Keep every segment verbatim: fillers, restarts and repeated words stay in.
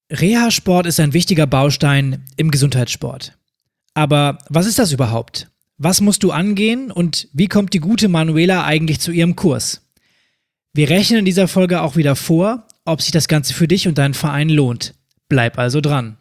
Reha-Sport ist ein wichtiger Baustein im Gesundheitssport. Aber was ist das überhaupt? Was musst du angehen und wie kommt die gute Manuela eigentlich zu ihrem Kurs? Wir rechnen in dieser Folge auch wieder vor, ob sich das Ganze für dich und deinen Verein lohnt. Bleib also dran.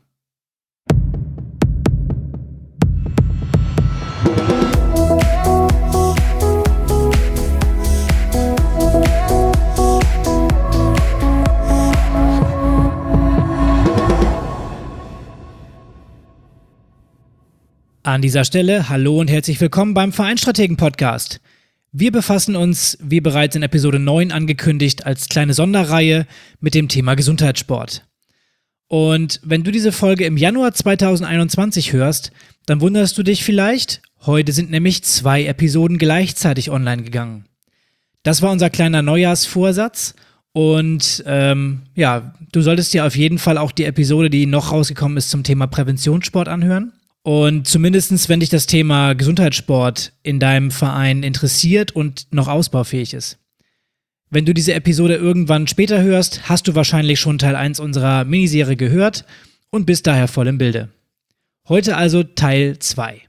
An dieser Stelle hallo und herzlich willkommen beim Vereinsstrategen-Podcast. Wir befassen uns, wie bereits in Episode neun angekündigt, als kleine Sonderreihe mit dem Thema Gesundheitssport. Und wenn du diese Folge im Januar zweitausendeinundzwanzig hörst, dann wunderst du dich vielleicht, heute sind nämlich zwei Episoden gleichzeitig online gegangen. Das war unser kleiner Neujahrsvorsatz und ähm, ja, du solltest dir auf jeden Fall auch die Episode, die noch rausgekommen ist, zum Thema Präventionssport anhören. Und zumindestens, wenn dich das Thema Gesundheitssport in deinem Verein interessiert und noch ausbaufähig ist. Wenn du diese Episode irgendwann später hörst, hast du wahrscheinlich schon Teil eins unserer Miniserie gehört und bist daher voll im Bilde. Heute also Teil zwei.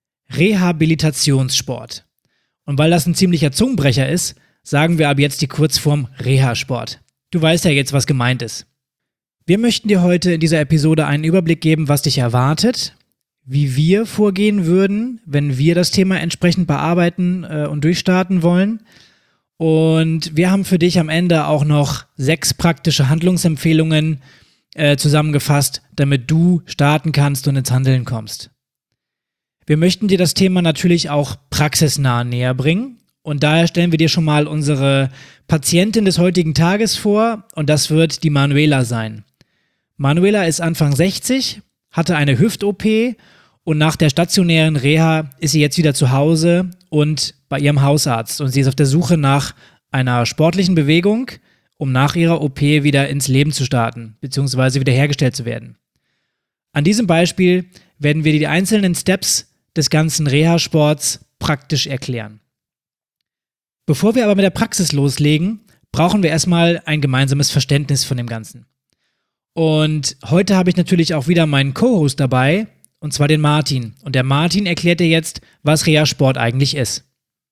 Rehabilitationssport. Und weil das ein ziemlicher Zungenbrecher ist, sagen wir ab jetzt die Kurzform Reha-Sport. Du weißt ja jetzt, was gemeint ist. Wir möchten dir heute in dieser Episode einen Überblick geben, was dich erwartet, wie wir vorgehen würden, wenn wir das Thema entsprechend bearbeiten äh, und durchstarten wollen. Und wir haben für dich am Ende auch noch sechs praktische Handlungsempfehlungen äh, zusammengefasst, damit du starten kannst und ins Handeln kommst. Wir möchten dir das Thema natürlich auch praxisnah näher bringen und daher stellen wir dir schon mal unsere Patientin des heutigen Tages vor und das wird die Manuela sein. Manuela ist Anfang sechzig, hatte eine Hüft-O P und nach der stationären Reha ist sie jetzt wieder zu Hause und bei ihrem Hausarzt. Und sie ist auf der Suche nach einer sportlichen Bewegung, um nach ihrer O P wieder ins Leben zu starten, beziehungsweise wiederhergestellt zu werden. An diesem Beispiel werden wir dir die einzelnen Steps des ganzen Reha-Sports praktisch erklären. Bevor wir aber mit der Praxis loslegen, brauchen wir erstmal ein gemeinsames Verständnis von dem Ganzen. Und heute habe ich natürlich auch wieder meinen Co-Host dabei, und zwar den Martin. Und der Martin erklärt dir jetzt, was Reha-Sport eigentlich ist.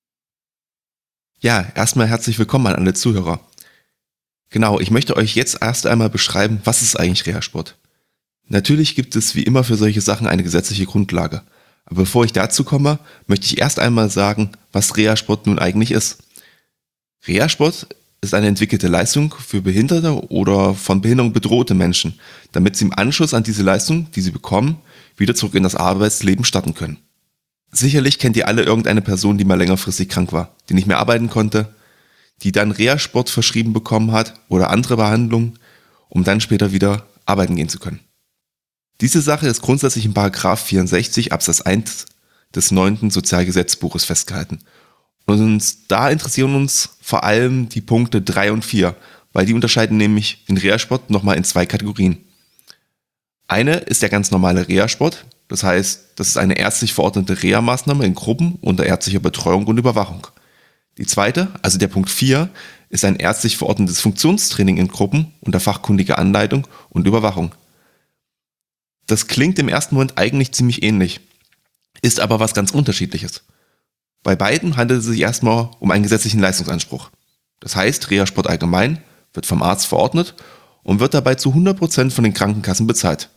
Ja, erstmal herzlich willkommen an alle Zuhörer. Genau, ich möchte euch jetzt erst einmal beschreiben, was ist eigentlich Reha-Sport. Natürlich gibt es wie immer für solche Sachen eine gesetzliche Grundlage. Aber bevor ich dazu komme, möchte ich erst einmal sagen, was Reha-Sport nun eigentlich ist. Reha-Sport ist eine entwickelte Leistung für behinderte oder von Behinderung bedrohte Menschen, damit sie im Anschluss an diese Leistung, die sie bekommen, wieder zurück in das Arbeitsleben starten können. Sicherlich kennt ihr alle irgendeine Person, die mal längerfristig krank war, die nicht mehr arbeiten konnte, die dann Reha-Sport verschrieben bekommen hat oder andere Behandlungen, um dann später wieder arbeiten gehen zu können. Diese Sache ist grundsätzlich in Paragraph vierundsechzig Absatz eins des neunten Sozialgesetzbuches festgehalten. Und uns, da interessieren uns vor allem die Punkte drei und vier, weil die unterscheiden nämlich den Reha-Sport nochmal in zwei Kategorien. Eine ist der ganz normale Reha-Sport, das heißt, das ist eine ärztlich verordnete Reha-Maßnahme in Gruppen unter ärztlicher Betreuung und Überwachung. Die zweite, also der Punkt vier, ist ein ärztlich verordnetes Funktionstraining in Gruppen unter fachkundiger Anleitung und Überwachung. Das klingt im ersten Moment eigentlich ziemlich ähnlich, ist aber was ganz Unterschiedliches. Bei beiden handelt es sich erstmal um einen gesetzlichen Leistungsanspruch. Das heißt, Reha-Sport allgemein wird vom Arzt verordnet und wird dabei zu hundert Prozent von den Krankenkassen bezahlt.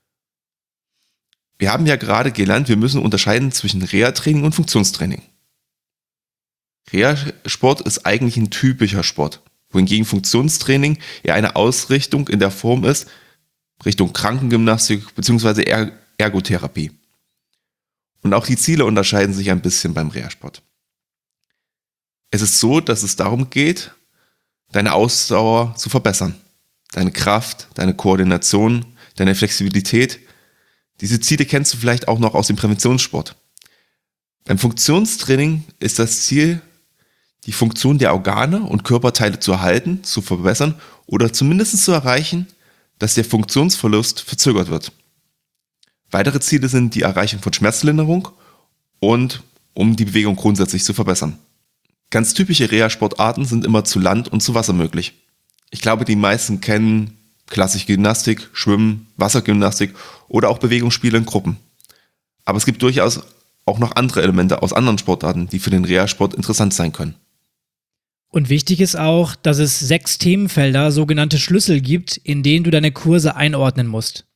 Wir haben ja gerade gelernt, wir müssen unterscheiden zwischen Reha-Training und Funktionstraining. Reha-Sport ist eigentlich ein typischer Sport, wohingegen Funktionstraining eher eine Ausrichtung in der Form ist, Richtung Krankengymnastik bzw. Er- Ergotherapie. Und auch die Ziele unterscheiden sich ein bisschen beim Reha-Sport. Es ist so, dass es darum geht, deine Ausdauer zu verbessern. Deine Kraft, deine Koordination, deine Flexibilität. Diese Ziele kennst du vielleicht auch noch aus dem Präventionssport. Beim Funktionstraining ist das Ziel, die Funktion der Organe und Körperteile zu erhalten, zu verbessern oder zumindest zu erreichen, dass der Funktionsverlust verzögert wird. Weitere Ziele sind die Erreichung von Schmerzlinderung und um die Bewegung grundsätzlich zu verbessern. Ganz typische Reha-Sportarten sind immer zu Land und zu Wasser möglich. Ich glaube, die meisten kennen klassische Gymnastik, Schwimmen, Wassergymnastik oder auch Bewegungsspiele in Gruppen. Aber es gibt durchaus auch noch andere Elemente aus anderen Sportarten, die für den Reha-Sport interessant sein können. Und wichtig ist auch, dass es sechs Themenfelder, sogenannte Schlüssel gibt, in denen du deine Kurse einordnen musst.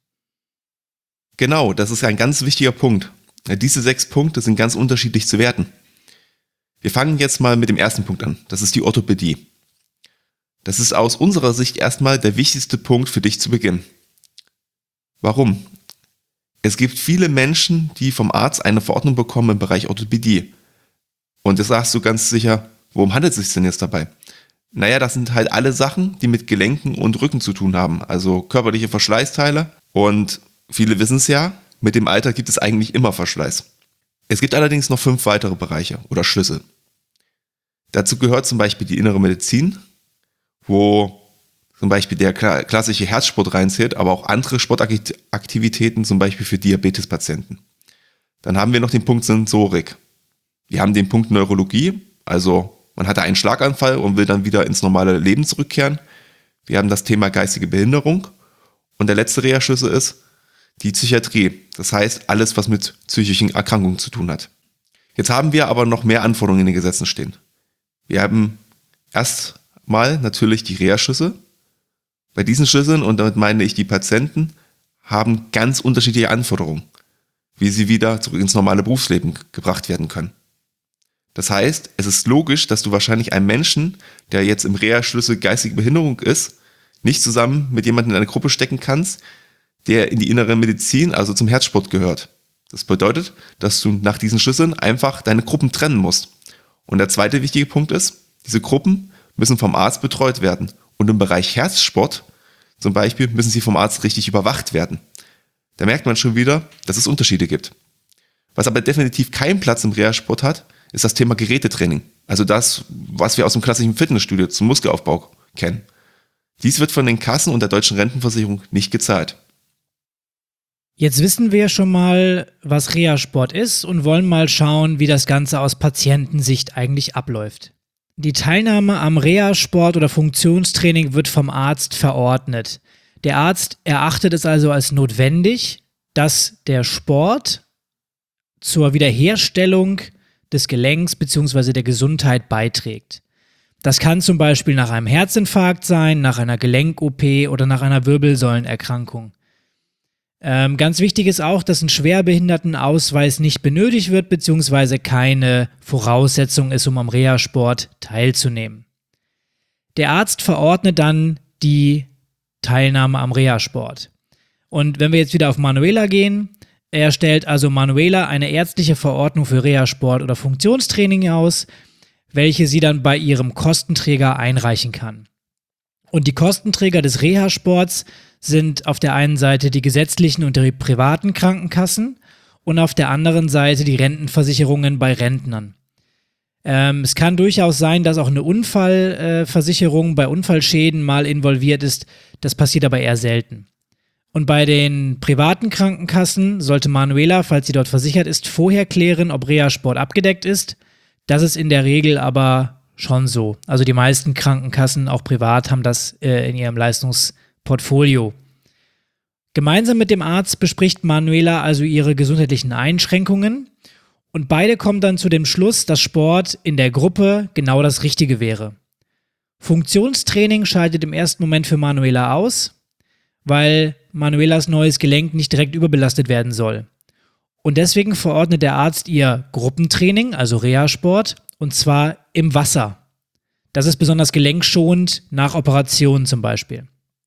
Genau, das ist ein ganz wichtiger Punkt. Diese sechs Punkte sind ganz unterschiedlich zu werten. Wir fangen jetzt mal mit dem ersten Punkt an. Das ist die Orthopädie. Das ist aus unserer Sicht erstmal der wichtigste Punkt für dich zu Beginn. Warum? Es gibt viele Menschen, die vom Arzt eine Verordnung bekommen im Bereich Orthopädie. Und jetzt sagst du ganz sicher, worum handelt es sich denn jetzt dabei? Naja, das sind halt alle Sachen, die mit Gelenken und Rücken zu tun haben, also körperliche Verschleißteile. Und viele wissen es ja, mit dem Alter gibt es eigentlich immer Verschleiß. Es gibt allerdings noch fünf weitere Bereiche oder Schlüssel. Dazu gehört zum Beispiel die innere Medizin, wo zum Beispiel der klassische Herzsport reinzählt, aber auch andere Sportaktivitäten, zum Beispiel für Diabetespatienten. Dann haben wir noch den Punkt Sensorik. Wir haben den Punkt Neurologie, also man hatte einen Schlaganfall und will dann wieder ins normale Leben zurückkehren. Wir haben das Thema geistige Behinderung. Und der letzte Reha-Schlüssel ist die Psychiatrie. Das heißt, alles, was mit psychischen Erkrankungen zu tun hat. Jetzt haben wir aber noch mehr Anforderungen in den Gesetzen stehen. Wir haben erstmal natürlich die Reha-Schlüssel. Bei diesen Schlüsseln, und damit meine ich die Patienten, haben ganz unterschiedliche Anforderungen, wie sie wieder zurück ins normale Berufsleben gebracht werden können. Das heißt, es ist logisch, dass du wahrscheinlich einen Menschen, der jetzt im Reha-Schlüssel geistige Behinderung ist, nicht zusammen mit jemandem in eine Gruppe stecken kannst, der in die innere Medizin, also zum Herzsport gehört. Das bedeutet, dass du nach diesen Schlüsseln einfach deine Gruppen trennen musst. Und der zweite wichtige Punkt ist, diese Gruppen müssen vom Arzt betreut werden. Und im Bereich Herzsport zum Beispiel müssen sie vom Arzt richtig überwacht werden. Da merkt man schon wieder, dass es Unterschiede gibt. Was aber definitiv keinen Platz im Reha-Sport hat, ist das Thema Gerätetraining. Also das, was wir aus dem klassischen Fitnessstudio zum Muskelaufbau kennen. Dies wird von den Kassen und der deutschen Rentenversicherung nicht gezahlt. Jetzt wissen wir schon mal, was Reha-Sport ist und wollen mal schauen, wie das Ganze aus Patientensicht eigentlich abläuft. Die Teilnahme am Reha-Sport oder Funktionstraining wird vom Arzt verordnet. Der Arzt erachtet es also als notwendig, dass der Sport zur Wiederherstellung des Gelenks bzw. der Gesundheit beiträgt. Das kann zum Beispiel nach einem Herzinfarkt sein, nach einer Gelenk-O P oder nach einer Wirbelsäulenerkrankung. Ähm, ganz wichtig ist auch, dass ein Schwerbehindertenausweis nicht benötigt wird bzw. keine Voraussetzung ist, um am Reha-Sport teilzunehmen. Der Arzt verordnet dann die Teilnahme am Reha-Sport. Und wenn wir jetzt wieder auf Manuela gehen, er stellt also Manuela eine ärztliche Verordnung für Reha-Sport oder Funktionstraining aus, welche sie dann bei ihrem Kostenträger einreichen kann. Und die Kostenträger des Reha-Sports sind auf der einen Seite die gesetzlichen und die privaten Krankenkassen und auf der anderen Seite die Rentenversicherungen bei Rentnern. Ähm, es kann durchaus sein, dass auch eine Unfallversicherung äh, bei Unfallschäden mal involviert ist. Das passiert aber eher selten. Und bei den privaten Krankenkassen sollte Manuela, falls sie dort versichert ist, vorher klären, ob Reha-Sport abgedeckt ist. Das ist in der Regel aber schon so. Also die meisten Krankenkassen, auch privat, haben das äh, in ihrem Leistungsportfolio. Gemeinsam mit dem Arzt bespricht Manuela also ihre gesundheitlichen Einschränkungen und beide kommen dann zu dem Schluss, dass Sport in der Gruppe genau das Richtige wäre. Funktionstraining scheidet im ersten Moment für Manuela aus, weil Manuelas neues Gelenk nicht direkt überbelastet werden soll. Und deswegen verordnet der Arzt ihr Gruppentraining, also Reha-Sport, und zwar im Wasser. Das ist besonders gelenkschonend nach Operationen zum Beispiel.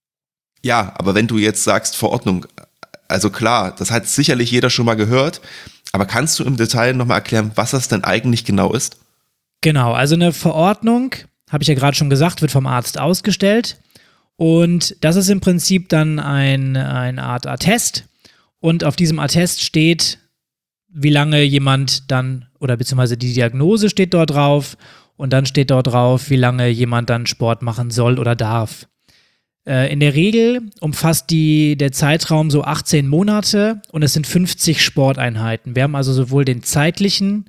Ja, aber wenn du jetzt sagst Verordnung, also klar, das hat sicherlich jeder schon mal gehört, aber kannst du im Detail nochmal erklären, was das denn eigentlich genau ist? Genau, also eine Verordnung, habe ich ja gerade schon gesagt, wird vom Arzt ausgestellt. Und das ist im Prinzip dann ein, eine Art Attest. Und auf diesem Attest steht, wie lange jemand dann, oder beziehungsweise die Diagnose steht dort drauf. Und dann steht dort drauf, wie lange jemand dann Sport machen soll oder darf. Äh, in der Regel umfasst die, der Zeitraum so achtzehn Monate und es sind fünfzig Sporteinheiten. Wir haben also sowohl den zeitlichen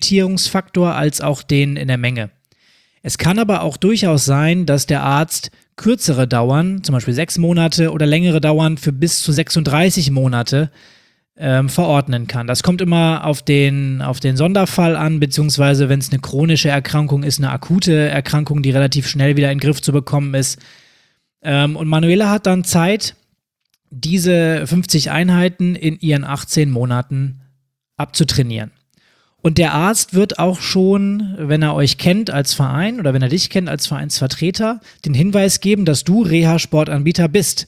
Limitierungsfaktor als auch den in der Menge. Es kann aber auch durchaus sein, dass der Arzt kürzere dauern, zum Beispiel sechs Monate oder längere dauern für bis zu sechsunddreißig Monate ähm, verordnen kann. Das kommt immer auf den, auf den Sonderfall an, beziehungsweise wenn es eine chronische Erkrankung ist, eine akute Erkrankung, die relativ schnell wieder in den Griff zu bekommen ist. Ähm, und Manuela hat dann Zeit, diese fünfzig Einheiten in ihren achtzehn Monaten abzutrainieren. Und der Arzt wird auch schon, wenn er euch kennt als Verein oder wenn er dich kennt als Vereinsvertreter, den Hinweis geben, dass du Reha-Sportanbieter bist.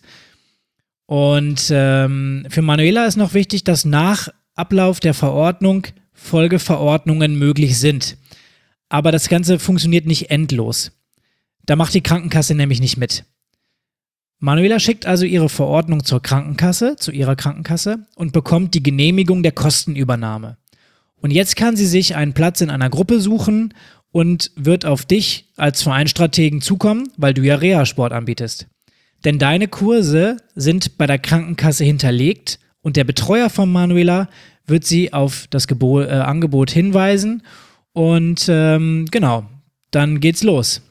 Und ähm, für Manuela ist noch wichtig, dass nach Ablauf der Verordnung Folgeverordnungen möglich sind. Aber das Ganze funktioniert nicht endlos. Da macht die Krankenkasse nämlich nicht mit. Manuela schickt also ihre Verordnung zur Krankenkasse, zu ihrer Krankenkasse und bekommt die Genehmigung der Kostenübernahme. Und jetzt kann sie sich einen Platz in einer Gruppe suchen und wird auf dich als Vereinsstrategen zukommen, weil du ja Reha-Sport anbietest. Denn deine Kurse sind bei der Krankenkasse hinterlegt und der Betreuer von Manuela wird sie auf das Gebo- äh, Angebot hinweisen und ähm, genau, dann geht's los.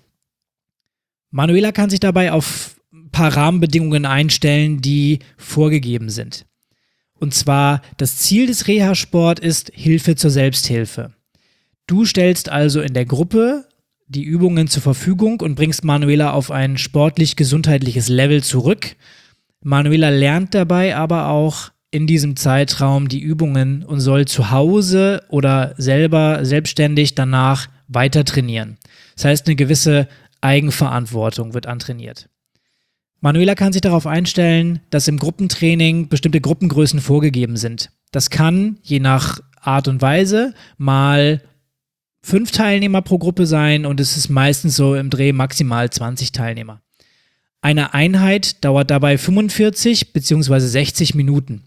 Manuela kann sich dabei auf ein paar Rahmenbedingungen einstellen, die vorgegeben sind. Und zwar, das Ziel des Reha-Sport ist Hilfe zur Selbsthilfe. Du stellst also in der Gruppe die Übungen zur Verfügung und bringst Manuela auf ein sportlich-gesundheitliches Level zurück. Manuela lernt dabei aber auch in diesem Zeitraum die Übungen und soll zu Hause oder selber selbstständig danach weiter trainieren. Das heißt, eine gewisse Eigenverantwortung wird antrainiert. Manuela kann sich darauf einstellen, dass im Gruppentraining bestimmte Gruppengrößen vorgegeben sind. Das kann, je nach Art und Weise, mal fünf Teilnehmer pro Gruppe sein und es ist meistens so im Dreh maximal zwanzig Teilnehmer. Eine Einheit dauert dabei fünfundvierzig bzw. sechzig Minuten.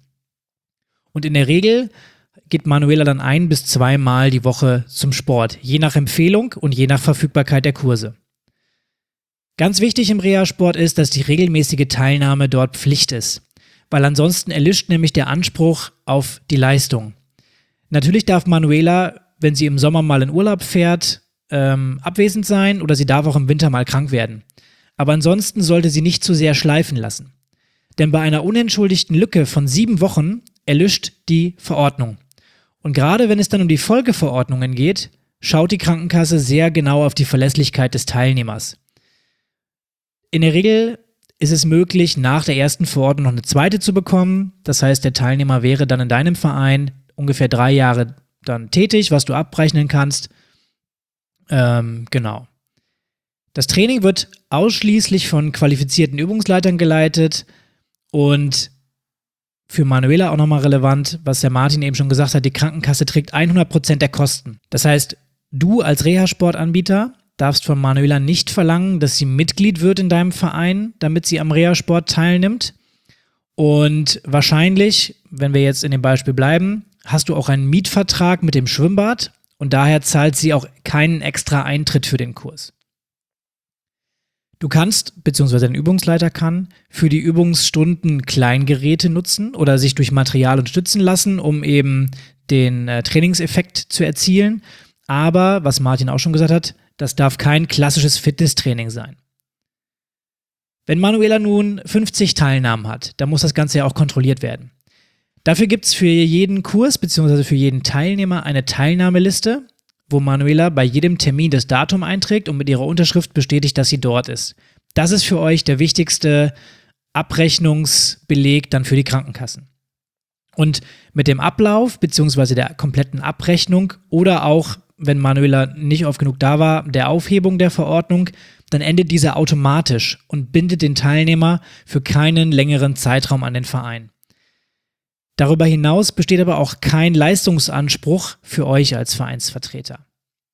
Und in der Regel geht Manuela dann ein- bis zweimal die Woche zum Sport, je nach Empfehlung und je nach Verfügbarkeit der Kurse. Ganz wichtig im Reha-Sport ist, dass die regelmäßige Teilnahme dort Pflicht ist, weil ansonsten erlischt nämlich der Anspruch auf die Leistung. Natürlich darf Manuela, wenn sie im Sommer mal in Urlaub fährt, ähm, abwesend sein oder sie darf auch im Winter mal krank werden. Aber ansonsten sollte sie nicht zu sehr schleifen lassen. Denn bei einer unentschuldigten Lücke von sieben Wochen erlischt die Verordnung. Und gerade wenn es dann um die Folgeverordnungen geht, schaut die Krankenkasse sehr genau auf die Verlässlichkeit des Teilnehmers. In der Regel ist es möglich, nach der ersten Verordnung noch eine zweite zu bekommen. Das heißt, der Teilnehmer wäre dann in deinem Verein ungefähr drei Jahre dann tätig, was du abrechnen kannst. Ähm, genau. Das Training wird ausschließlich von qualifizierten Übungsleitern geleitet und für Manuela auch nochmal relevant, was der Martin eben schon gesagt hat, die Krankenkasse trägt hundert Prozent der Kosten. Das heißt, du als Reha-Sportanbieter darfst von Manuela nicht verlangen, dass sie Mitglied wird in deinem Verein, damit sie am Reha-Sport teilnimmt. Und wahrscheinlich, wenn wir jetzt in dem Beispiel bleiben, hast du auch einen Mietvertrag mit dem Schwimmbad und daher zahlt sie auch keinen extra Eintritt für den Kurs. Du kannst, beziehungsweise dein Übungsleiter kann, für die Übungsstunden Kleingeräte nutzen oder sich durch Material unterstützen lassen, um eben den äh, Trainingseffekt zu erzielen. Aber, was Martin auch schon gesagt hat, das darf kein klassisches Fitnesstraining sein. Wenn Manuela nun fünfzig Teilnahmen hat, dann muss das Ganze ja auch kontrolliert werden. Dafür gibt es für jeden Kurs bzw. für jeden Teilnehmer eine Teilnahmeliste, wo Manuela bei jedem Termin das Datum einträgt und mit ihrer Unterschrift bestätigt, dass sie dort ist. Das ist für euch der wichtigste Abrechnungsbeleg dann für die Krankenkassen. Und mit dem Ablauf bzw. der kompletten Abrechnung oder auch, wenn Manuela nicht oft genug da war, der Aufhebung der Verordnung, dann endet diese automatisch und bindet den Teilnehmer für keinen längeren Zeitraum an den Verein. Darüber hinaus besteht aber auch kein Leistungsanspruch für euch als Vereinsvertreter.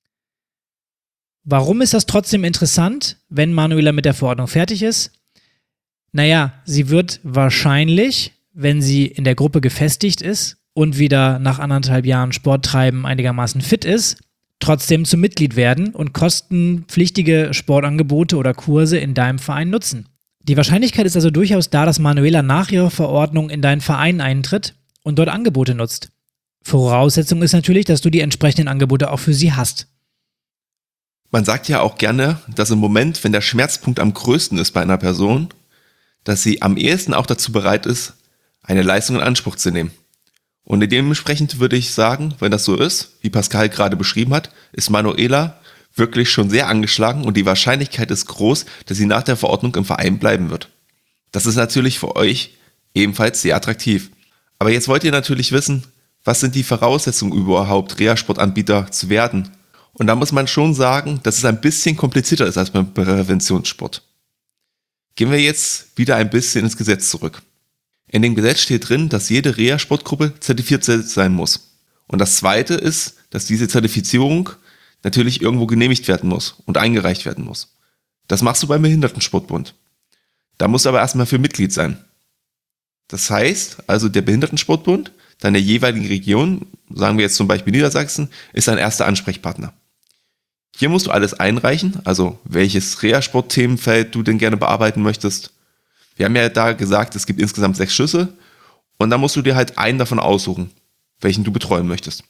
Warum ist das trotzdem interessant, wenn Manuela mit der Verordnung fertig ist? Naja, sie wird wahrscheinlich, wenn sie in der Gruppe gefestigt ist und wieder nach anderthalb Jahren Sporttreiben einigermaßen fit ist, trotzdem zum Mitglied werden und kostenpflichtige Sportangebote oder Kurse in deinem Verein nutzen. Die Wahrscheinlichkeit ist also durchaus da, dass Manuela nach ihrer Verordnung in deinen Verein eintritt und dort Angebote nutzt. Voraussetzung ist natürlich, dass du die entsprechenden Angebote auch für sie hast. Man sagt ja auch gerne, dass im Moment, wenn der Schmerzpunkt am größten ist bei einer Person, dass sie am ehesten auch dazu bereit ist, eine Leistung in Anspruch zu nehmen. Und dementsprechend würde ich sagen, wenn das so ist, wie Pascal gerade beschrieben hat, ist Manuela wirklich schon sehr angeschlagen und die Wahrscheinlichkeit ist groß, dass sie nach der Verordnung im Verein bleiben wird. Das ist natürlich für euch ebenfalls sehr attraktiv. Aber jetzt wollt ihr natürlich wissen, was sind die Voraussetzungen überhaupt, Reha-Sportanbieter zu werden? Und da muss man schon sagen, dass es ein bisschen komplizierter ist als beim Präventionssport. Gehen wir jetzt wieder ein bisschen ins Gesetz zurück. In dem Gesetz steht drin, dass jede Reha-Sportgruppe zertifiziert sein muss. Und das Zweite ist, dass diese Zertifizierung natürlich irgendwo genehmigt werden muss und eingereicht werden muss. Das machst du beim Behindertensportbund. Da musst du aber erstmal für Mitglied sein. Das heißt, also der Behindertensportbund, dann der jeweiligen Region, sagen wir jetzt zum Beispiel Niedersachsen, ist ein erster Ansprechpartner. Hier musst du alles einreichen, also welches Reha-Sport-Themenfeld du denn gerne bearbeiten möchtest. Wir haben ja da gesagt, es gibt insgesamt sechs Schüsse und dann musst du dir halt einen davon aussuchen, welchen du betreuen möchtest.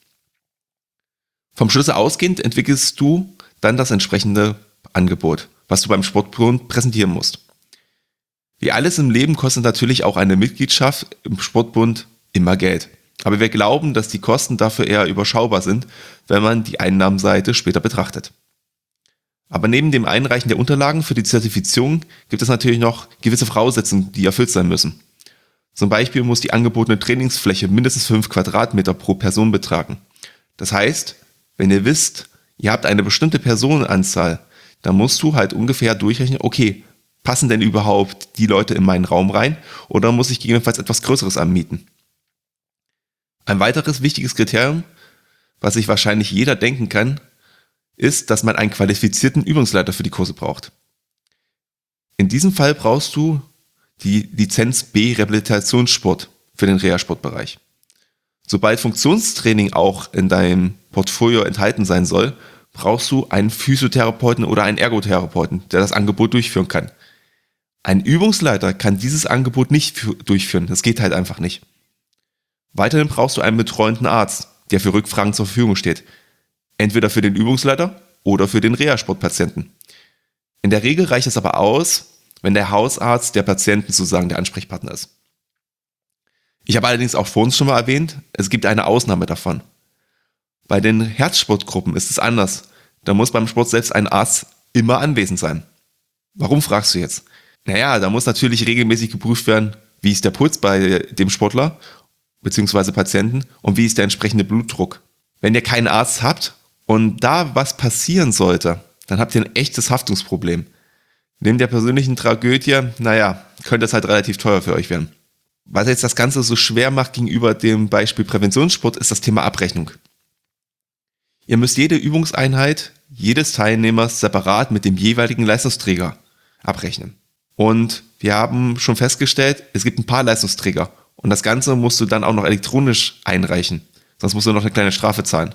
Vom Schlüssel ausgehend entwickelst du dann das entsprechende Angebot, was du beim Sportbund präsentieren musst. Wie alles im Leben kostet natürlich auch eine Mitgliedschaft im Sportbund immer Geld. Aber wir glauben, dass die Kosten dafür eher überschaubar sind, wenn man die Einnahmenseite später betrachtet. Aber neben dem Einreichen der Unterlagen für die Zertifizierung gibt es natürlich noch gewisse Voraussetzungen, die erfüllt sein müssen. Zum Beispiel muss die angebotene Trainingsfläche mindestens fünf Quadratmeter pro Person betragen. Das heißt, wenn ihr wisst, ihr habt eine bestimmte Personenanzahl, dann musst du halt ungefähr durchrechnen, okay, passen denn überhaupt die Leute in meinen Raum rein oder muss ich gegebenenfalls etwas Größeres anmieten? Ein weiteres wichtiges Kriterium, was sich wahrscheinlich jeder denken kann, ist, dass man einen qualifizierten Übungsleiter für die Kurse braucht. In diesem Fall brauchst du die Lizenz B Rehabilitationssport für den Reha-Sportbereich. Sobald Funktionstraining auch in deinem Portfolio enthalten sein soll, brauchst du einen Physiotherapeuten oder einen Ergotherapeuten, der das Angebot durchführen kann. Ein Übungsleiter kann dieses Angebot nicht für, durchführen, das geht halt einfach nicht. Weiterhin brauchst du einen betreuenden Arzt, der für Rückfragen zur Verfügung steht. Entweder für den Übungsleiter oder für den Reha-Sportpatienten. In der Regel reicht es aber aus, wenn der Hausarzt der Patienten sozusagen der Ansprechpartner ist. Ich habe allerdings auch vor uns schon mal erwähnt, es gibt eine Ausnahme davon. Bei den Herzsportgruppen ist es anders. Da muss beim Sport selbst ein Arzt immer anwesend sein. Warum, fragst du jetzt? Naja, da muss natürlich regelmäßig geprüft werden, wie ist der Puls bei dem Sportler bzw. Patienten und wie ist der entsprechende Blutdruck. Wenn ihr keinen Arzt habt und da was passieren sollte, dann habt ihr ein echtes Haftungsproblem. Neben der persönlichen Tragödie, naja, könnte es halt relativ teuer für euch werden. Was jetzt das Ganze so schwer macht gegenüber dem Beispiel Präventionssport, ist das Thema Abrechnung. Ihr müsst jede Übungseinheit jedes Teilnehmers separat mit dem jeweiligen Leistungsträger abrechnen. Und wir haben schon festgestellt, es gibt ein paar Leistungsträger und das Ganze musst du dann auch noch elektronisch einreichen, sonst musst du noch eine kleine Strafe zahlen.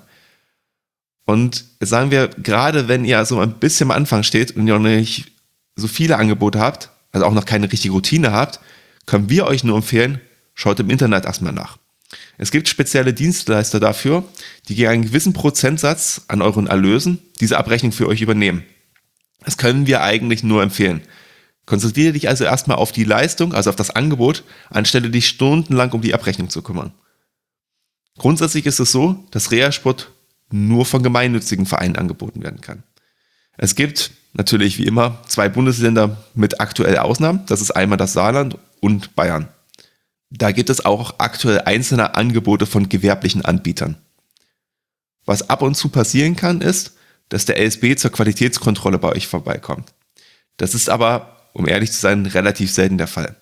Und jetzt sagen wir, gerade wenn ihr so ein bisschen am Anfang steht und ihr noch nicht so viele Angebote habt, also auch noch keine richtige Routine habt, können wir euch nur empfehlen, schaut im Internet erstmal nach. Es gibt spezielle Dienstleister dafür, die gegen einen gewissen Prozentsatz an euren Erlösen diese Abrechnung für euch übernehmen. Das können wir eigentlich nur empfehlen. Konzentriere dich also erstmal auf die Leistung, also auf das Angebot, anstelle dich stundenlang um die Abrechnung zu kümmern. Grundsätzlich ist es so, dass Reha-Sport nur von gemeinnützigen Vereinen angeboten werden kann. Es gibt natürlich wie immer zwei Bundesländer mit aktuell Ausnahmen, das ist einmal das Saarland und Bayern. Da gibt es auch aktuell einzelne Angebote von gewerblichen Anbietern. Was ab und zu passieren kann, ist, dass der L S B zur Qualitätskontrolle bei euch vorbeikommt. Das ist aber, um ehrlich zu sein, relativ selten der Fall.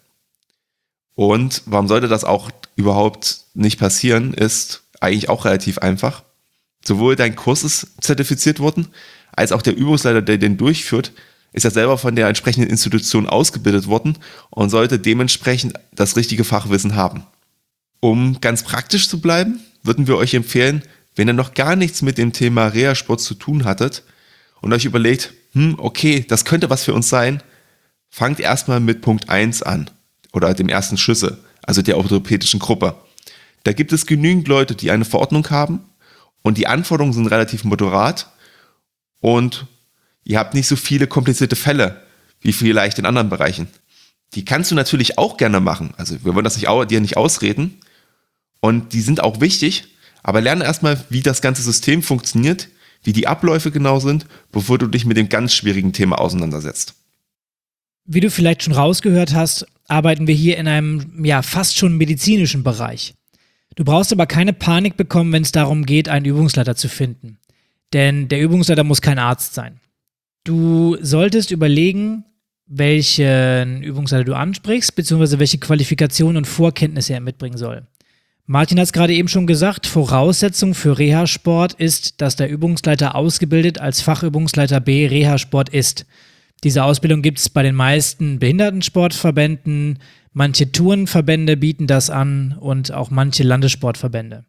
Und warum sollte das auch überhaupt nicht passieren, ist eigentlich auch relativ einfach. Sowohl dein Kurs ist zertifiziert worden, als auch der Übungsleiter, der den durchführt, ist ja selber von der entsprechenden Institution ausgebildet worden und sollte dementsprechend das richtige Fachwissen haben. Um ganz praktisch zu bleiben, würden wir euch empfehlen, wenn ihr noch gar nichts mit dem Thema Reha-Sport zu tun hattet und euch überlegt, hm, okay, das könnte was für uns sein, fangt erstmal mit Punkt eins an oder dem ersten Schlüssel, also der orthopädischen Gruppe. Da gibt es genügend Leute, die eine Verordnung haben und die Anforderungen sind relativ moderat und Ihr habt nicht so viele komplizierte Fälle wie vielleicht in anderen Bereichen. Die kannst du natürlich auch gerne machen. Also wir wollen das nicht, dir nicht ausreden. Und die sind auch wichtig. Aber lerne erstmal, wie das ganze System funktioniert, wie die Abläufe genau sind, bevor du dich mit dem ganz schwierigen Thema auseinandersetzt. Wie du vielleicht schon rausgehört hast, arbeiten wir hier in einem ja fast schon medizinischen Bereich. Du brauchst aber keine Panik bekommen, wenn es darum geht, einen Übungsleiter zu finden. Denn der Übungsleiter muss kein Arzt sein. Du solltest überlegen, welchen Übungsleiter du ansprichst, beziehungsweise welche Qualifikationen und Vorkenntnisse er mitbringen soll. Martin hat es gerade eben schon gesagt, Voraussetzung für Reha-Sport ist, dass der Übungsleiter ausgebildet als Fachübungsleiter B Reha-Sport ist. Diese Ausbildung gibt es bei den meisten Behindertensportverbänden, manche Turnverbände bieten das an und auch manche Landessportverbände.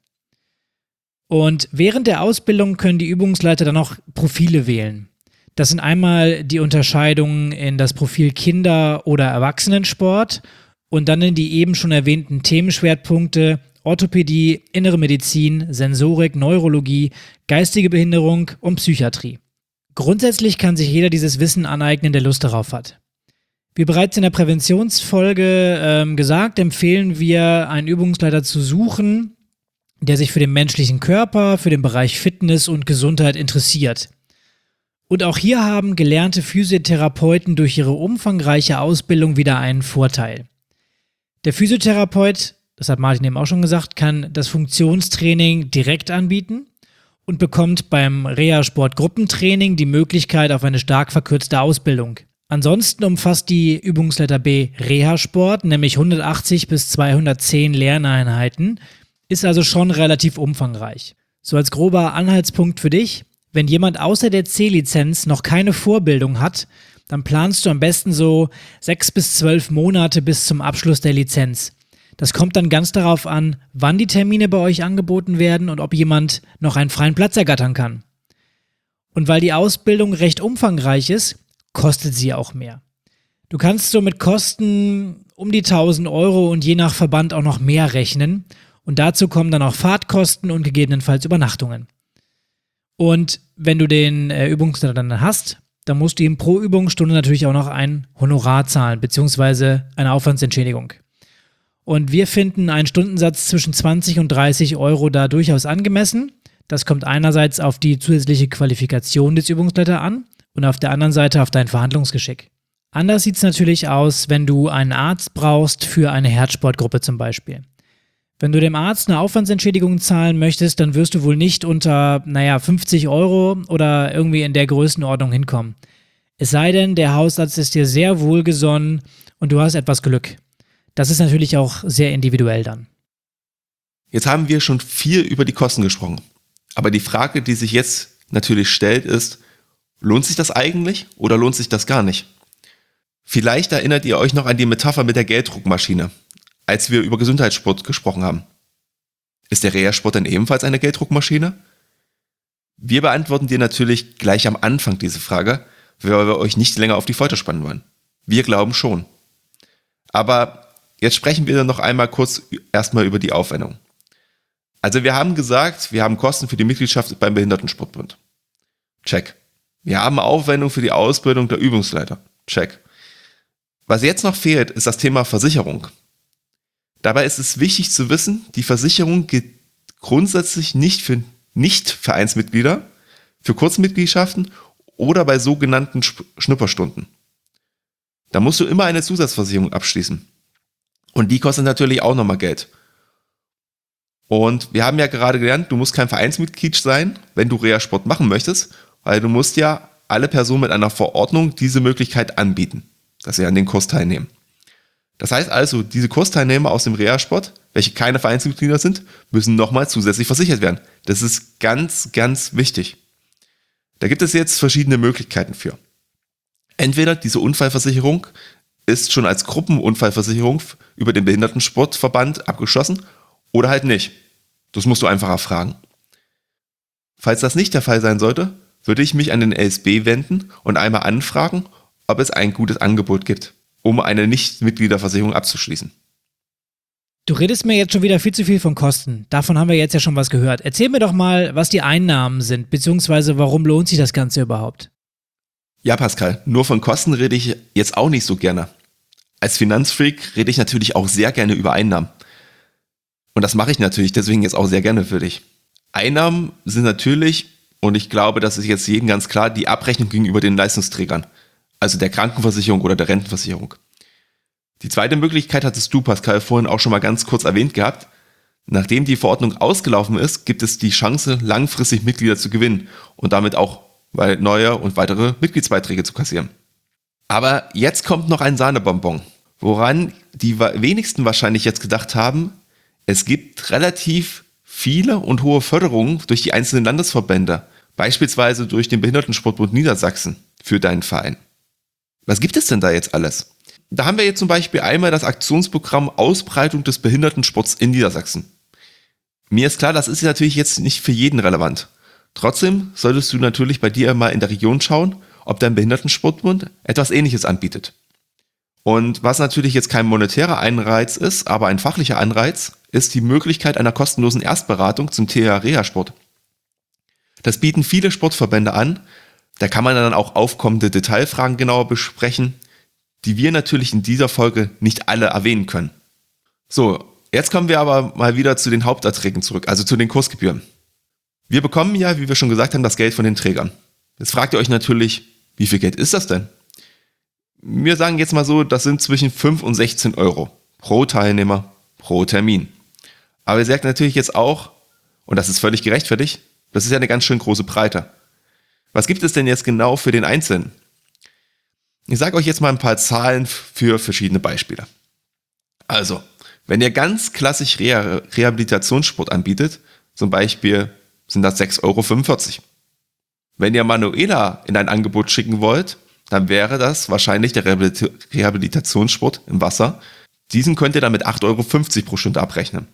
Und während der Ausbildung können die Übungsleiter dann auch Profile wählen. Das sind einmal die Unterscheidungen in das Profil Kinder- oder Erwachsenensport und dann in die eben schon erwähnten Themenschwerpunkte Orthopädie, Innere Medizin, Sensorik, Neurologie, geistige Behinderung und Psychiatrie. Grundsätzlich kann sich jeder dieses Wissen aneignen, der Lust darauf hat. Wie bereits in der Präventionsfolge ähm, gesagt, empfehlen wir, einen Übungsleiter zu suchen, der sich für den menschlichen Körper, für den Bereich Fitness und Gesundheit interessiert. Und auch hier haben gelernte Physiotherapeuten durch ihre umfangreiche Ausbildung wieder einen Vorteil. Der Physiotherapeut, das hat Martin eben auch schon gesagt, kann das Funktionstraining direkt anbieten und bekommt beim Reha-Sport-Gruppentraining die Möglichkeit auf eine stark verkürzte Ausbildung. Ansonsten umfasst die Übungsleiter B Reha-Sport, nämlich hundertachtzig bis zweihundertzehn Lerneinheiten, ist also schon relativ umfangreich. So als grober Anhaltspunkt für dich: Wenn jemand außer der C-Lizenz noch keine Vorbildung hat, dann planst du am besten so sechs bis zwölf Monate bis zum Abschluss der Lizenz. Das kommt dann ganz darauf an, wann die Termine bei euch angeboten werden und ob jemand noch einen freien Platz ergattern kann. Und weil die Ausbildung recht umfangreich ist, kostet sie auch mehr. Du kannst so mit Kosten um die tausend Euro und je nach Verband auch noch mehr rechnen. Und dazu kommen dann auch Fahrtkosten und gegebenenfalls Übernachtungen. Und wenn du den äh, Übungsleiter dann hast, dann musst du ihm pro Übungsstunde natürlich auch noch ein Honorar zahlen, beziehungsweise eine Aufwandsentschädigung. Und wir finden einen Stundensatz zwischen zwanzig und dreißig Euro da durchaus angemessen. Das kommt einerseits auf die zusätzliche Qualifikation des Übungsleiters an und auf der anderen Seite auf dein Verhandlungsgeschick. Anders sieht es natürlich aus, wenn du einen Arzt brauchst für eine Herzsportgruppe zum Beispiel. Wenn du dem Arzt eine Aufwandsentschädigung zahlen möchtest, dann wirst du wohl nicht unter, naja, fünfzig Euro oder irgendwie in der Größenordnung hinkommen. Es sei denn, der Hausarzt ist dir sehr wohlgesonnen und du hast etwas Glück. Das ist natürlich auch sehr individuell dann. Jetzt haben wir schon viel über die Kosten gesprochen. Aber die Frage, die sich jetzt natürlich stellt, ist, lohnt sich das eigentlich oder lohnt sich das gar nicht? Vielleicht erinnert ihr euch noch an die Metapher mit der Gelddruckmaschine, als wir über Gesundheitssport gesprochen haben. Ist der Reha-Sport dann ebenfalls eine Gelddruckmaschine? Wir beantworten dir natürlich gleich am Anfang diese Frage, weil wir euch nicht länger auf die Folter spannen wollen. Wir glauben schon. Aber jetzt sprechen wir dann noch einmal kurz erstmal über die Aufwendung. Also wir haben gesagt, wir haben Kosten für die Mitgliedschaft beim Behindertensportbund. Check. Wir haben Aufwendung für die Ausbildung der Übungsleiter. Check. Was jetzt noch fehlt, ist das Thema Versicherung. Dabei ist es wichtig zu wissen, die Versicherung gilt grundsätzlich nicht für Nicht-Vereinsmitglieder, für Kurzmitgliedschaften oder bei sogenannten Schnupperstunden. Da musst du immer eine Zusatzversicherung abschließen. Und die kostet natürlich auch nochmal Geld. Und wir haben ja gerade gelernt, du musst kein Vereinsmitglied sein, wenn du Reha-Sport machen möchtest, weil du musst ja alle Personen mit einer Verordnung diese Möglichkeit anbieten, dass sie an den Kurs teilnehmen. Das heißt also, diese Kursteilnehmer aus dem Reha-Sport, welche keine Vereinsmitglieder sind, müssen nochmal zusätzlich versichert werden. Das ist ganz, ganz wichtig. Da gibt es jetzt verschiedene Möglichkeiten für. Entweder diese Unfallversicherung ist schon als Gruppenunfallversicherung über den Behindertensportverband abgeschlossen oder halt nicht. Das musst du einfach erfragen. Falls das nicht der Fall sein sollte, würde ich mich an den L S B wenden und einmal anfragen, ob es ein gutes Angebot gibt, um eine Nicht-Mitgliederversicherung abzuschließen. Du redest mir jetzt schon wieder viel zu viel von Kosten. Davon haben wir jetzt ja schon was gehört. Erzähl mir doch mal, was die Einnahmen sind, beziehungsweise warum lohnt sich das Ganze überhaupt? Ja, Pascal, nur von Kosten rede ich jetzt auch nicht so gerne. Als Finanzfreak rede ich natürlich auch sehr gerne über Einnahmen. Und das mache ich natürlich deswegen jetzt auch sehr gerne für dich. Einnahmen sind natürlich, und ich glaube, das ist jetzt jedem ganz klar, die Abrechnung gegenüber den Leistungsträgern. Also der Krankenversicherung oder der Rentenversicherung. Die zweite Möglichkeit hattest du, Pascal, vorhin auch schon mal ganz kurz erwähnt gehabt. Nachdem die Verordnung ausgelaufen ist, gibt es die Chance, langfristig Mitglieder zu gewinnen und damit auch neue und weitere Mitgliedsbeiträge zu kassieren. Aber jetzt kommt noch ein Sahnebonbon, woran die wenigsten wahrscheinlich jetzt gedacht haben, es gibt relativ viele und hohe Förderungen durch die einzelnen Landesverbände, beispielsweise durch den Behindertensportbund Niedersachsen für deinen Verein. Was gibt es denn da jetzt alles? Da haben wir jetzt zum Beispiel einmal das Aktionsprogramm Ausbreitung des Behindertensports in Niedersachsen. Mir ist klar, das ist natürlich jetzt nicht für jeden relevant. Trotzdem solltest du natürlich bei dir mal in der Region schauen, ob dein Behindertensportbund etwas Ähnliches anbietet. Und was natürlich jetzt kein monetärer Anreiz ist, aber ein fachlicher Anreiz, ist die Möglichkeit einer kostenlosen Erstberatung zum Thema Reha-Sport. Das bieten viele Sportverbände an. Da kann man dann auch aufkommende Detailfragen genauer besprechen, die wir natürlich in dieser Folge nicht alle erwähnen können. So, jetzt kommen wir aber mal wieder zu den Haupterträgen zurück, also zu den Kursgebühren. Wir bekommen ja, wie wir schon gesagt haben, das Geld von den Trägern. Jetzt fragt ihr euch natürlich, wie viel Geld ist das denn? Wir sagen jetzt mal so, das sind zwischen fünf und sechzehn Euro pro Teilnehmer, pro Termin. Aber ihr sagt natürlich jetzt auch, und das ist völlig gerechtfertigt, das ist ja eine ganz schön große Breite. Was gibt es denn jetzt genau für den Einzelnen? Ich sage euch jetzt mal ein paar Zahlen für verschiedene Beispiele. Also, wenn ihr ganz klassisch Reha- Rehabilitationssport anbietet, zum Beispiel sind das sechs Euro fünfundvierzig. Wenn ihr Manuela in ein Angebot schicken wollt, dann wäre das wahrscheinlich der Rehabilit- Rehabilitationssport im Wasser. Diesen könnt ihr dann mit acht Euro fünfzig pro Stunde abrechnen.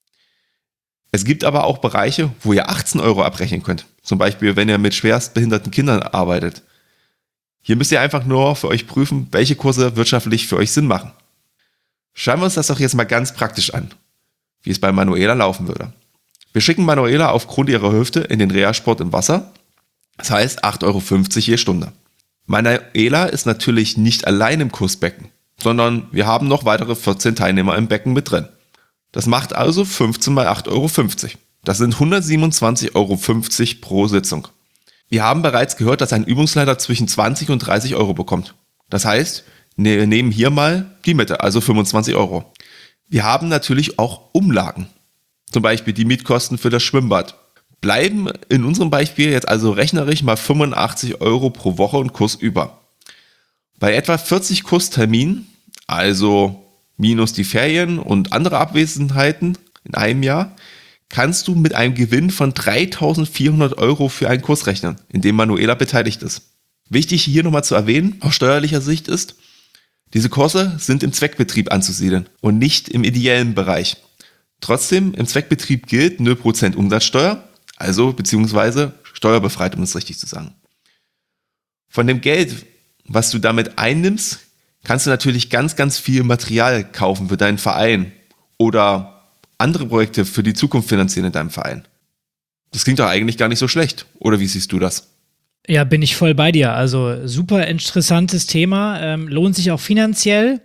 Es gibt aber auch Bereiche, wo ihr achtzehn Euro abrechnen könnt. Zum Beispiel, wenn ihr mit schwerstbehinderten Kindern arbeitet. Hier müsst ihr einfach nur für euch prüfen, welche Kurse wirtschaftlich für euch Sinn machen. Schauen wir uns das doch jetzt mal ganz praktisch an, wie es bei Manuela laufen würde. Wir schicken Manuela aufgrund ihrer Hüfte in den Reha-Sport im Wasser. Das heißt acht Euro fünfzig je Stunde. Manuela ist natürlich nicht allein im Kursbecken, sondern wir haben noch weitere vierzehn Teilnehmer im Becken mit drin. Das macht also fünfzehn mal acht Euro fünfzig. Das sind hundertsiebenundzwanzig Euro fünfzig pro Sitzung. Wir haben bereits gehört, dass ein Übungsleiter zwischen zwanzig und dreißig Euro bekommt. Das heißt, wir nehmen hier mal die Mitte, also fünfundzwanzig Euro. Wir haben natürlich auch Umlagen. Zum Beispiel die Mietkosten für das Schwimmbad. Bleiben in unserem Beispiel jetzt also rechnerisch mal fünfundachtzig Euro pro Woche und Kurs über. Bei etwa vierzig Kursterminen, also minus die Ferien und andere Abwesenheiten in einem Jahr, kannst du mit einem Gewinn von dreitausendvierhundert Euro für einen Kurs rechnen, in dem Manuela beteiligt ist. Wichtig hier nochmal zu erwähnen, aus steuerlicher Sicht ist, diese Kurse sind im Zweckbetrieb anzusiedeln und nicht im ideellen Bereich. Trotzdem, im Zweckbetrieb gilt null Prozent Umsatzsteuer, also beziehungsweise steuerbefreit, um es richtig zu sagen. Von dem Geld, was du damit einnimmst, kannst du natürlich ganz, ganz viel Material kaufen für deinen Verein oder andere Projekte für die Zukunft finanzieren in deinem Verein. Das klingt doch eigentlich gar nicht so schlecht. Oder wie siehst du das? Ja, bin ich voll bei dir. Also super interessantes Thema, ähm, lohnt sich auch finanziell.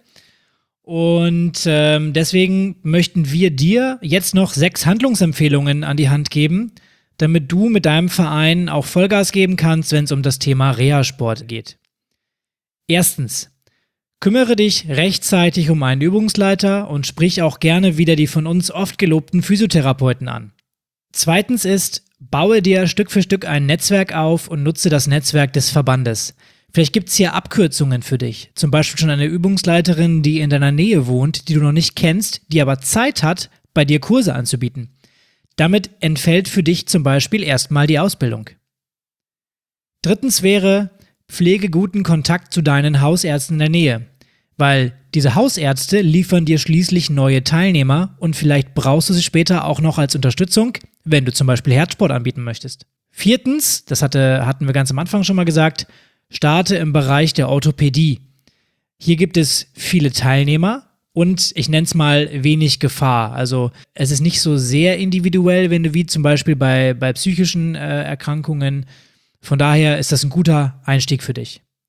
Und ähm, deswegen möchten wir dir jetzt noch sechs Handlungsempfehlungen an die Hand geben, damit du mit deinem Verein auch Vollgas geben kannst, wenn es um das Thema Reha-Sport geht. Erstens, kümmere dich rechtzeitig um einen Übungsleiter und sprich auch gerne wieder die von uns oft gelobten Physiotherapeuten an. Zweitens ist, baue dir Stück für Stück ein Netzwerk auf und nutze das Netzwerk des Verbandes. Vielleicht gibt es hier Abkürzungen für dich. Zum Beispiel schon eine Übungsleiterin, die in deiner Nähe wohnt, die du noch nicht kennst, die aber Zeit hat, bei dir Kurse anzubieten. Damit entfällt für dich zum Beispiel erstmal die Ausbildung. Drittens wäre, pflege guten Kontakt zu deinen Hausärzten in der Nähe, weil diese Hausärzte liefern dir schließlich neue Teilnehmer und vielleicht brauchst du sie später auch noch als Unterstützung, wenn du zum Beispiel Herzsport anbieten möchtest. Viertens, das hatte, hatten wir ganz am Anfang schon mal gesagt, starte im Bereich der Orthopädie. Hier gibt es viele Teilnehmer und ich nenne es mal wenig Gefahr. Also es ist nicht so sehr individuell, wenn du wie zum Beispiel bei, bei psychischen äh, Erkrankungen. Von daher ist das ein guter Einstieg für dich.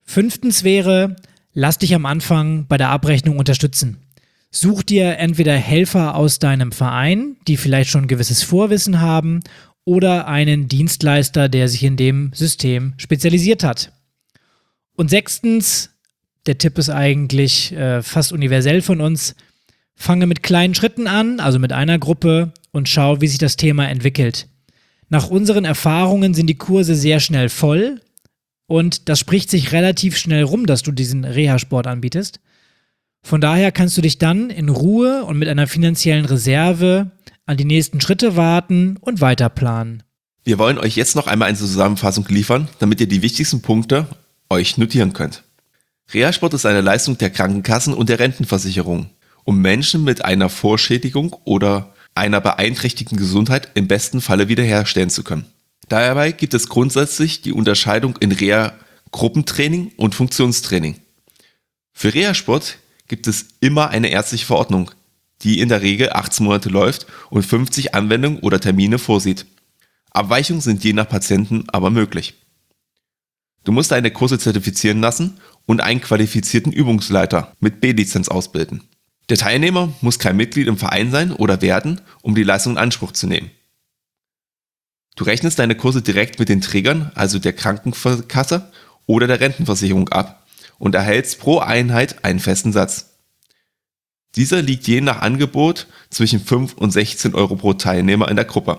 Fünftens wäre, lass dich am Anfang bei der Abrechnung unterstützen. Such dir entweder Helfer aus deinem Verein, die vielleicht schon ein gewisses Vorwissen haben, oder einen Dienstleister, der sich in dem System spezialisiert hat. Und sechstens, der Tipp ist eigentlich äh, fast universell von uns, fange mit kleinen Schritten an, also mit einer Gruppe, und schau, wie sich das Thema entwickelt. Nach unseren Erfahrungen sind die Kurse sehr schnell voll und das spricht sich relativ schnell rum, dass du diesen Reha-Sport anbietest. Von daher kannst du dich dann in Ruhe und mit einer finanziellen Reserve an die nächsten Schritte warten und weiter planen. Wir wollen euch jetzt noch einmal eine Zusammenfassung liefern, damit ihr die wichtigsten Punkte euch notieren könnt. Reha-Sport ist eine Leistung der Krankenkassen und der Rentenversicherung, um Menschen mit einer Vorschädigung oder einer beeinträchtigten Gesundheit im besten Falle wiederherstellen zu können. Dabei gibt es grundsätzlich die Unterscheidung in Reha-Gruppentraining und Funktionstraining. Für Reha-Sport gibt es immer eine ärztliche Verordnung, die in der Regel achtzehn Monate läuft und fünfzig Anwendungen oder Termine vorsieht. Abweichungen sind je nach Patienten aber möglich. Du musst deine Kurse zertifizieren lassen und einen qualifizierten Übungsleiter mit B-Lizenz ausbilden. Der Teilnehmer muss kein Mitglied im Verein sein oder werden, um die Leistung in Anspruch zu nehmen. Du rechnest deine Kurse direkt mit den Trägern, also der Krankenkasse oder der Rentenversicherung ab und erhältst pro Einheit einen festen Satz. Dieser liegt je nach Angebot zwischen fünf und sechzehn Euro pro Teilnehmer in der Gruppe.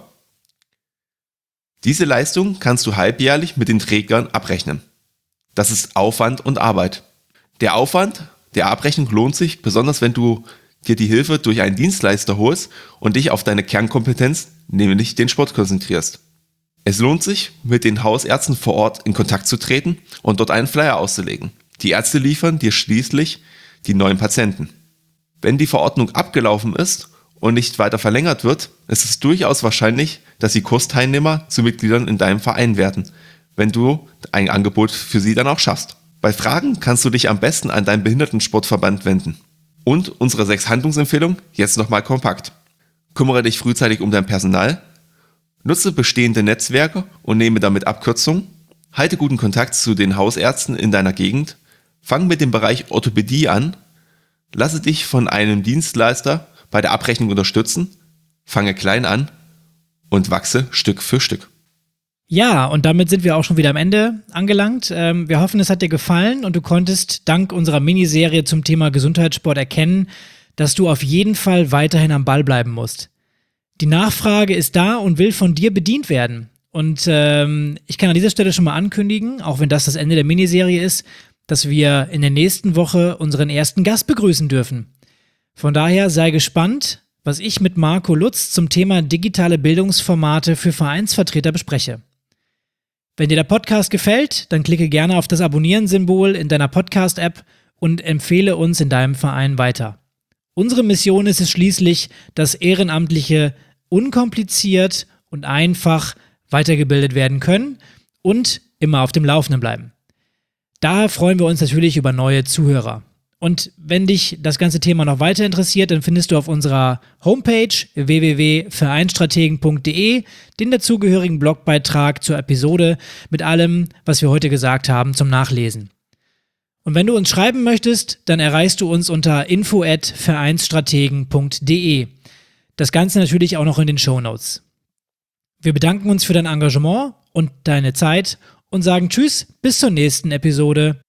Diese Leistung kannst du halbjährlich mit den Trägern abrechnen. Das ist Aufwand und Arbeit. Der Aufwand der Abrechnung lohnt sich, besonders wenn du dir die Hilfe durch einen Dienstleister holst und dich auf deine Kernkompetenz, nämlich den Sport, konzentrierst. Es lohnt sich, mit den Hausärzten vor Ort in Kontakt zu treten und dort einen Flyer auszulegen. Die Ärzte liefern dir schließlich die neuen Patienten. Wenn die Verordnung abgelaufen ist und nicht weiter verlängert wird, ist es durchaus wahrscheinlich, dass die Kursteilnehmer zu Mitgliedern in deinem Verein werden, wenn du ein Angebot für sie dann auch schaffst. Bei Fragen kannst du dich am besten an deinen Behindertensportverband wenden. Und unsere sechs Handlungsempfehlungen jetzt nochmal kompakt. Kümmere dich frühzeitig um dein Personal, nutze bestehende Netzwerke und nehme damit Abkürzungen, halte guten Kontakt zu den Hausärzten in deiner Gegend, fang mit dem Bereich Orthopädie an, lasse dich von einem Dienstleister bei der Abrechnung unterstützen, fange klein an und wachse Stück für Stück. Ja, und damit sind wir auch schon wieder am Ende angelangt. Ähm, wir hoffen, es hat dir gefallen und du konntest dank unserer Miniserie zum Thema Gesundheitssport erkennen, dass du auf jeden Fall weiterhin am Ball bleiben musst. Die Nachfrage ist da und will von dir bedient werden. Und ähm, ich kann an dieser Stelle schon mal ankündigen, auch wenn das das Ende der Miniserie ist, dass wir in der nächsten Woche unseren ersten Gast begrüßen dürfen. Von daher sei gespannt, was ich mit Marco Lutz zum Thema digitale Bildungsformate für Vereinsvertreter bespreche. Wenn dir der Podcast gefällt, dann klicke gerne auf das Abonnieren-Symbol in deiner Podcast-App und empfehle uns in deinem Verein weiter. Unsere Mission ist es schließlich, dass Ehrenamtliche unkompliziert und einfach weitergebildet werden können und immer auf dem Laufenden bleiben. Daher freuen wir uns natürlich über neue Zuhörer. Und wenn dich das ganze Thema noch weiter interessiert, dann findest du auf unserer Homepage w w w punkt vereinsstrategen punkt d e den dazugehörigen Blogbeitrag zur Episode mit allem, was wir heute gesagt haben, zum Nachlesen. Und wenn du uns schreiben möchtest, dann erreichst du uns unter info at vereinsstrategen punkt d e. Das Ganze natürlich auch noch in den Shownotes. Wir bedanken uns für dein Engagement und deine Zeit und sagen Tschüss, bis zur nächsten Episode.